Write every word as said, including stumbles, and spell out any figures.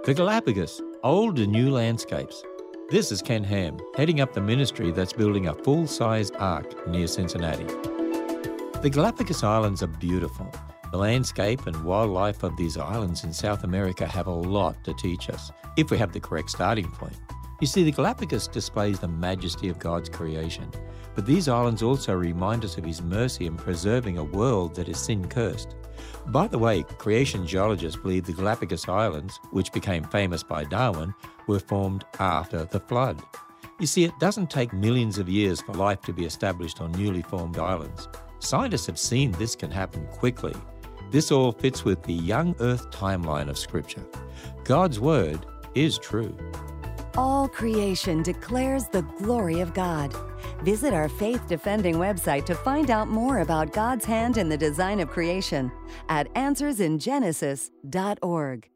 The Galapagos, Old and New Landscapes. This is Ken Ham, heading up the ministry that's building a full-sized ark near Cincinnati. The Galapagos Islands are beautiful. The landscape and wildlife of these islands in South America have a lot to teach us, if we have the correct starting point. You see, the Galapagos displays the majesty of God's creation, but these islands also remind us of His mercy in preserving a world that is sin-cursed. By the way, creation geologists believe the Galapagos Islands, which became famous by Darwin, were formed after the flood. You see, it doesn't take millions of years for life to be established on newly formed islands. Scientists have seen this can happen quickly. This all fits with the young Earth timeline of Scripture. God's Word is true. All creation declares the glory of God. Visit our faith-defending website to find out more about God's hand in the design of creation at answers in genesis dot org.